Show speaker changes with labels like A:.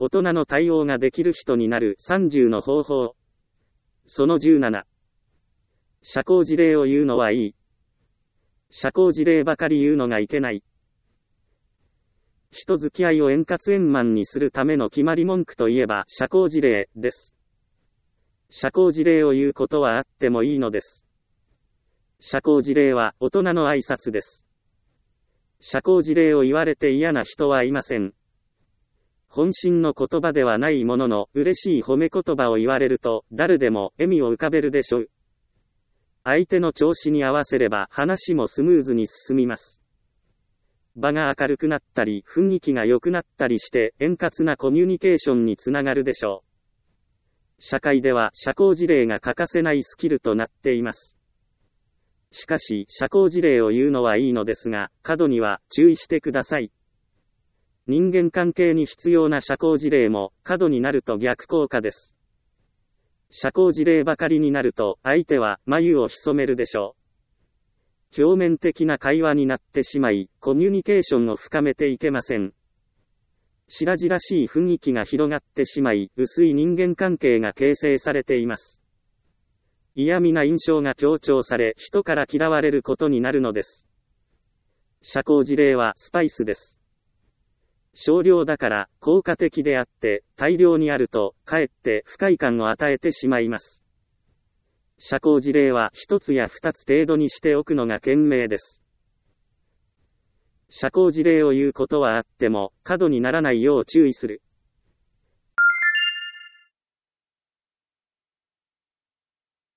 A: 大人の対応ができる人になる30の方法。その17。社交辞令を言うのはいい。社交辞令ばかり言うのがいけない。人付き合いを円滑円満にするための決まり文句といえば社交辞令です。社交辞令を言うことはあってもいいのです。社交辞令は大人の挨拶です。社交辞令を言われて嫌な人はいません。本心の言葉ではないものの、嬉しい褒め言葉を言われると、誰でも笑みを浮かべるでしょう。相手の調子に合わせれば話もスムーズに進みます。場が明るくなったり、雰囲気が良くなったりして、円滑なコミュニケーションにつながるでしょう。社会では社交辞令が欠かせないスキルとなっています。しかし、社交辞令を言うのはいいのですが、過度には注意してください。人間関係に必要な社交辞令も、過度になると逆効果です。社交辞令ばかりになると、相手は眉を潜めるでしょう。表面的な会話になってしまい、コミュニケーションを深めていけません。白々しい雰囲気が広がってしまい、薄い人間関係が形成されています。嫌味な印象が強調され、人から嫌われることになるのです。社交辞令はスパイスです。少量だから効果的であって、大量にあると、かえって不快感を与えてしまいます。社交辞令は一つや二つ程度にしておくのが賢明です。社交辞令を言うことはあっても、過度にならないよう注意する。